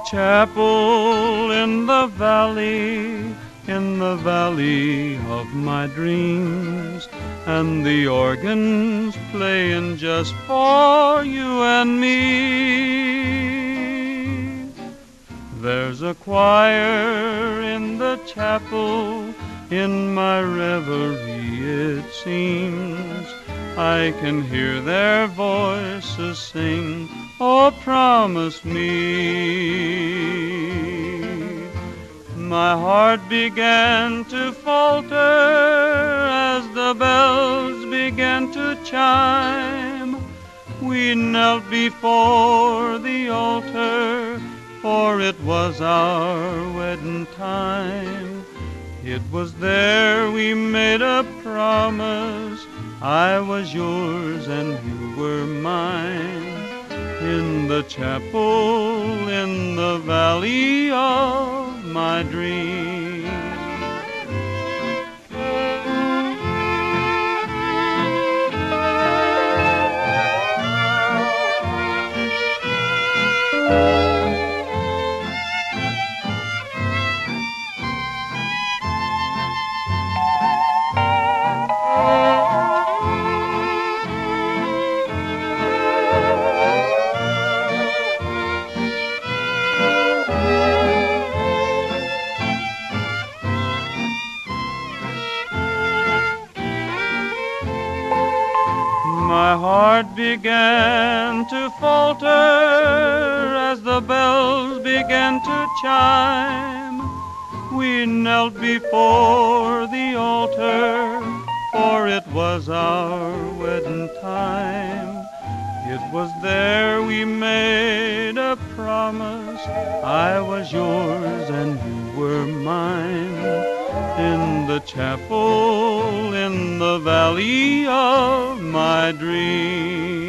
chapel in the valley of my dreams, and the organ's playing just for you and me. There's a choir in the chapel, in my reverie it seems. I can hear their voices sing, oh, promise me. My heart began to falter as the bells began to chime. We knelt before the altar, for it was our wedding time. It was there we made a promise, I was yours and you were mine. In the chapel in the valley of my dreams. My heart began to falter as the bells began to chime. We knelt before the altar, for it was our wedding time. It was there we made a promise, I was yours and you were mine. In the chapel in the valley of my dreams.